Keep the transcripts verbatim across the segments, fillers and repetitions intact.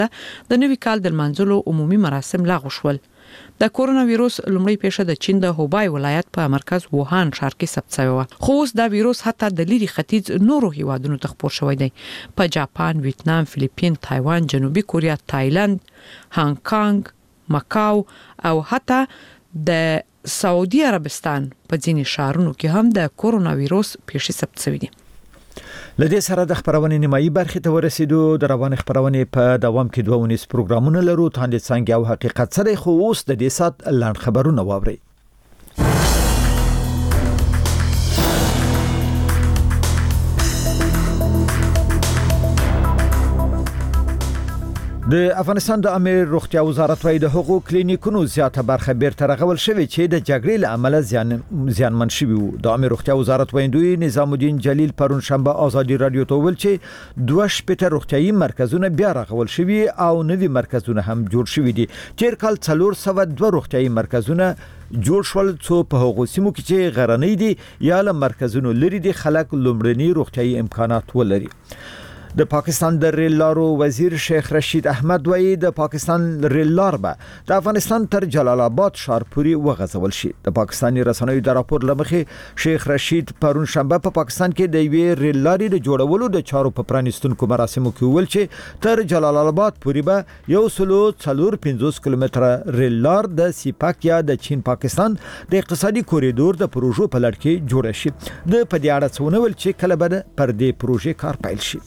د نوي کال د منځلو عمومي مراسم لغوه شول. د کورونا وایروس لومړی پیښه د چین د هوبای ولایت په مرکز ووهان ښار کې ثبت شوی و. خو اوس دا وایروس حتی د لری ختیځ نورو هیوادونو ته خپور شوی دی. په جاپان، ویتنام، فلیپین، تایوان، جنوبي کوریا، تایلند، هانګ کانګ، مکاو او حتی د سعودي عربستان په ځینې ښارونو کې هم د کورونا وایروس پیښې ثبت شوې دي. لدې سره د خبرونې نیمایي برخې ته ورسېدو. د روان خبرونې په دوام کې دوه ونیس پروګرامونه لرو. تاندې څنګه او حقیقت سره خو اوس د دې سات لاند خبرونه واوري. د افغانستان د امیر روغتیا وزارت وايي د حقوق کلینیکونو زیاته برخه بیرته رغول شوې چې د جګړې له امله زیان زیانمن شوي وو. د امیر روغتیا وزارت ویندوی نظام الدین جلیل پرون شنبه آزادي رادیو ته ویل چې دوه شپږ روغتیايي مرکزونه بیا رغول شوي او نوي مرکزونه هم جوړ شوي دي. تیر کال څلور سوه دوه روغتیايي مرکزونه جوړ شول څو په هغو سیمو کې چې غرنۍ دي یا له مرکزونو لري دي خلک لومړني روغتیايي امکانات ولري. د پاکستان د ریل لارو وزیر شیخ رشید احمد وایي د پاکستان ریل لار به د افغانستان تر جلال آباد ښار پورې وغځول شي. د پاکستاني رسنیو د راپور لمخې شیخ رشید پرون شنبه په پاکستان کې د یوې ریل لارې د جوړولو د چارو په پرانیستونکو مراسمو کې ویل چې تر جلال آباد پورې به یو سلو څلور پنځوس کیلومتره ریل لار د سیپاک یا د چین پاکستان د اقتصادي کوریډور د پروژو په لړ کې جوړ شي. د پدې اړه څونه ول چې کله به پر دې پروژې کار پیل شي.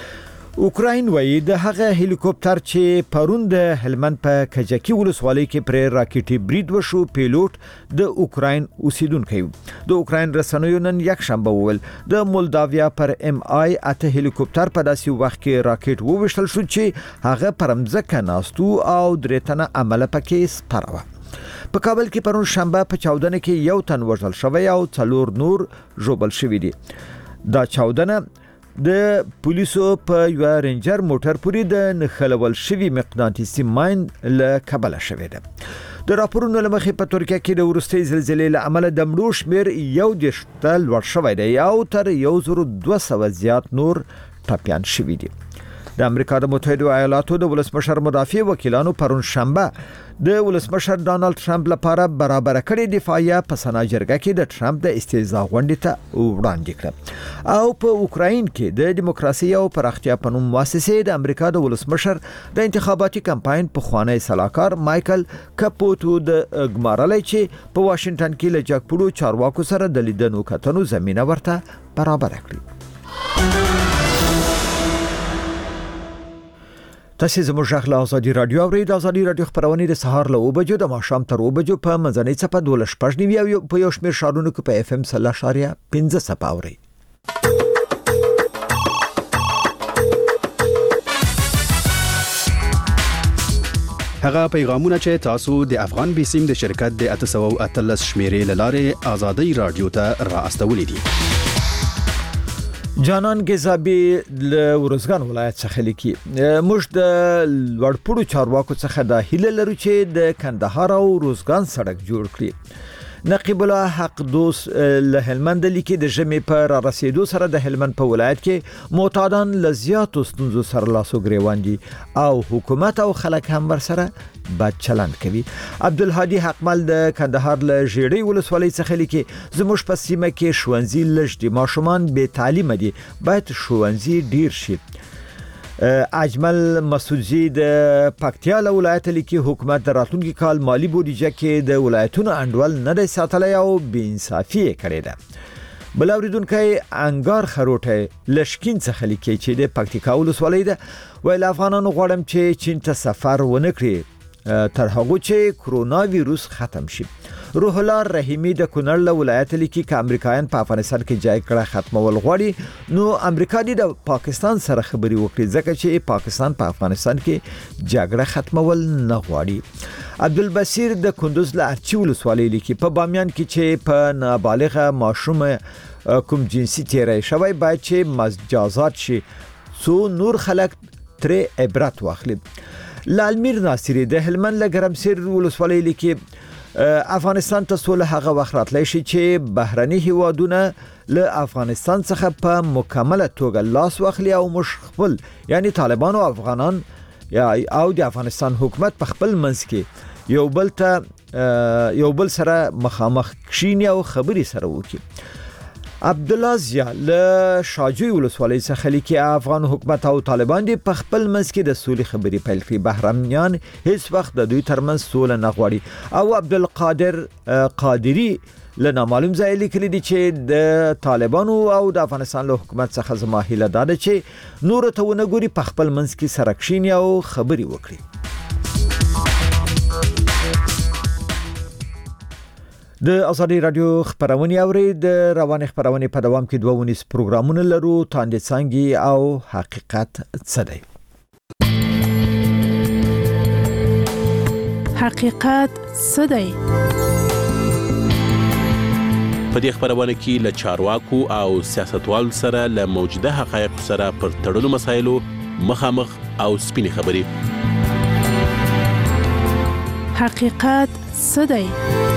اوکراین وایي د هغه هلیکوپټر چې پرون د هلمند په کجکی ولسوالۍ کې پر راکټي برید وشو پیلوټ د اوکراین اوسیدونکی. د اوکراین رسنیو نن یک شنبه وویل د مولداویا پر ام آی اته هلیکوپټر په داسې وخت کې راکټ وویشتل شو چې هغه پر مځکه ناستو او درېتنه عمله پکې سپاره. په کابل کې پرون شنبه په چاودنه کې یو تن وژل شوی او څلور نور ژوبل شوی دي. دا چاودنه د پولیسو په یو رینجر موټر پورې د نخلول شوی مقناطیسي ماین له کابل شوی ده. د راپورونو لمخې په ترکیه کې د ورستۍ زلزلې له امله د مړو شمیر یو دېرش ته لوړ شوی دی او تر یو زر دوه سوه زیات نور ټپیان شوي دي. د امریکا د متحده ایالاتو د ولسمشر مدافع وکیلانو پرون شنبه د ولسمشر ډانلډ ټرمپ لپاره برابر کړي دفاعیه په سنا جرګه کې د ټرمپ د استهزاء غونډې ته وړاندې کړه. او په اوکراین کې د دیموکراسي او پراختیا په نوم مؤسسې د امریکا د ولسمشر د انتخاباتي کمپاین په خوانی سلاکار مایکل کپوتو د ګمارلای چې په واشنگټن کې له جګپړو چارواکو سره د لیدنو کتنو زمينه ورته برابر کړي. تاسو زموږ ژغ له آزادي رادیو اورئ. د آزادي رادیو خبرونه د سهار له اوه بجو د ماښام تر اوه بجو په منځنۍ څپه دولس شپږ نیوي او په یو شمېر ښارونو کې په اف ام صلا اشاریه پنځه څپه اورئ. هغه پیغامونه چې تاسو د افغان بیسیم د شرکت د اته سوه او اتلس شمیرې لاره آزادي رادیو ته راستولې دي. جانان گزابی له ورزګان ولایت څخه لیکي موږ د لوړپوړو چارواکو څخه د هیله لرو چې د کندهار او روزګان سړک جوړ کړي. نقیب الله حق دوست له هلمند لیکي د ژمي پر رسیدو سره د هلمند په ولایت کې معتادان لزیاتو ستونزو سره لاسو ګریوان دي او حکومت او خلک هم ورسره بد چلند کوي. عبدالهادي حقمل د کندهار له ژیړی ولسوالۍ څخه لیکي زموږ په سیمه کې ښوونځي لږ دي، ماشومان بې تعلیمه دي، باید ښوونځي ډیر شي. اجمل مسعودی د پکتیا له ولایت لیکي حکومت د راتلونکي کال مالی بودیجه کې د ولایتونو انډول نه دی ساتلی او بې انصافي کړې ده. بل اوریدونکي انګار خروټه لشکین څخه لیکي چې د پکتیکا ولسوالۍ ده ویل افغانانو غواړم چې چین ته سفر ونه کړي تر هغه چې کرونا وایروس ختم شي. روح الله رحیمی د کونړ له ولایت لیکي چې امریکایان په افغانستان کې جای کړه ختمول غواړي نو امریکا دې د پاکستان سره خبري وکړي ځکه چې پاکستان په افغانستان کې جګړه ختمول نه غواړي. عبدالبصیر د کندوز له ارچی ولسوالۍ لیکي په بامیان کې چې په نابالغه ماشوم کوم جنسي تیری شوی باید چې مجازات شي څو نور خلک ترې عبرت واخلي. لالمیر ناصری د هلمند له ګرمسیر ولسوالۍ لیکي افغانستان ته سول هغه وخت راتلی شي چې بهرني هیوادونه له افغانستان څخه په مکمله توګه لاس واخلي او مش خپل یعنی طالبان او افغانان یا او د افغانستان حکومت په خپل منځ کې یو بل ته یو بل سره مخامخ کشینی او خبري سره وکړي. عبد الله زیا له شاجوی ولسوالۍ څخه لیکي افغان حکومت او طالبان دي په خپل منځ کې د سولې خبري پیل کړي. بهرمنیان هیڅ وخت د دوی ترمنځ سوله نه غواړي. او عبد القادر قادری له نامعلوم ځای لیکلي دي چې د طالبانو او د افغانستان له حکومت څخه زما هیله ده چې نور ته ونګوري په خپل منځ کې سره کښیني او خبري وکړي. د ازادي رادیو خبرونه اوري د روان خبرونه په دوام کې دوه ونیس پروګرامونه لرو. تاندې څنګه او حقیقت څه دی؟ حقیقت څه دی؟ په دې خبرونه کې له چارواکو او سیاستوالو سره له موجوده حقایق سره پر تړلو مسایلو مخامخ او سپینې خبرې. حقیقت څه دی؟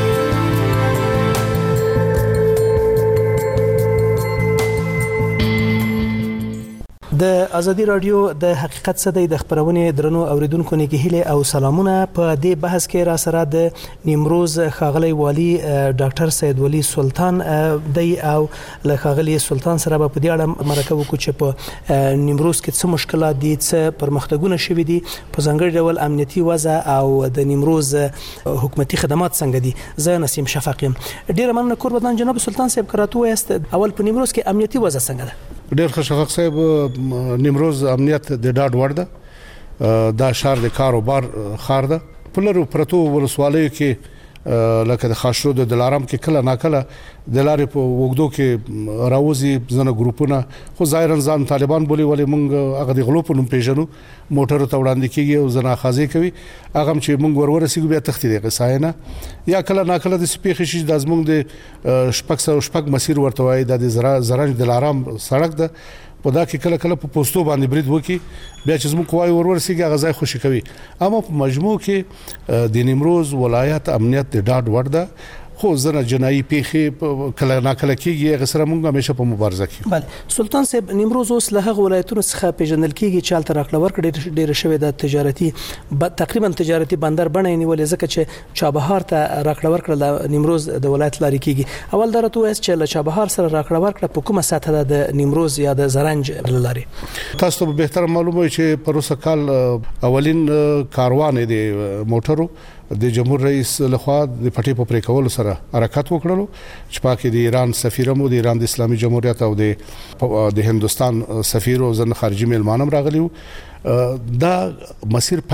د ازادي رادیو د حقیقت څه دی د خبرونه درنو اوریدونکو نه کې او سلامونه. په دې بحث کې را سره د نیمروز خاغلی والی ډاکټر سید ولی سلطان دی او له خاغلی سلطان سره په دې اړه مرکه وکړو چې په نیمروز کې څه مشکلات دي، څه پرمختګونه شوي دي، په ځانګړي ډول امنیتي وضع او د نیمروز حکومتي خدمات څنګه دي. زه نسیم شفاق یم. ډیره مننه قربان جناب سلطان صاحب کراتو است. اول په نیمروز کې امنیتي وضع څنګه ده؟ ډیر ښه شفاق صاحب، نیمروز امنیت د ډاډ وړ ده. دا شهر د کاروبار خار ده. په لرو پرتو ولسوالیو کې لکه د خاشرود د دلارام کې کله ناکله د لارې په وګدو کې راوځي ځنه ګروپونه، خو ظاهرا ځان طالبان بولی ولې مونږ هغه د غلو په نوم پیژنو، موټر ته وړاندې کیږي او ځنه خازي کوي. هغه چې مونږ ورور سیګو بیا تختی دی قصاینه یا کله ناکله د سپیخ شي د ازمنګ د شپږ سو شپږ مسیر ورته وای د زرنج دلارام سړک ده. په دا کې کله کله په پوسټو باندې برید وکي، بیا چې زموږ قوای ورور سیګه غزای خوشی کوي. اما په مجموع کې د نیمروز ولایت امنیت د ډاډ وړ ده. خو زنه جنایي پیخي کله ناکله کیږي، غسر مونږ همیشه په مبارزه کې. بله سلطان صاحب، نیمروز اوس له هغه ولایتونو څخه پیژندل کیږي چې الته راکړه ورکړه ډیره شوې ده تجارتي تقریبا تجارتي بندر بڼه نیولې، ځکه چې چابهار ته راکړه ورکړه د نیمروز د ولایت لاري کیږي. اول درته وایي چې له چابهار سره راکړه ورکړه په کومه ساته ده د نیمروز یا د زرنج لاري؟ تاسو ته به تر معلومه چې پروسه کال اولین کاروان دی موټرو د جمهور رئیس لخوا د پټي په پریکول سره حرکت وکړلو چې پاکي د ایران سفیر مو د ایران د اسلامي جمهوریت او د د هندستان سفیر او ځن خارجي مېلمانم راغلیو. دا مسیر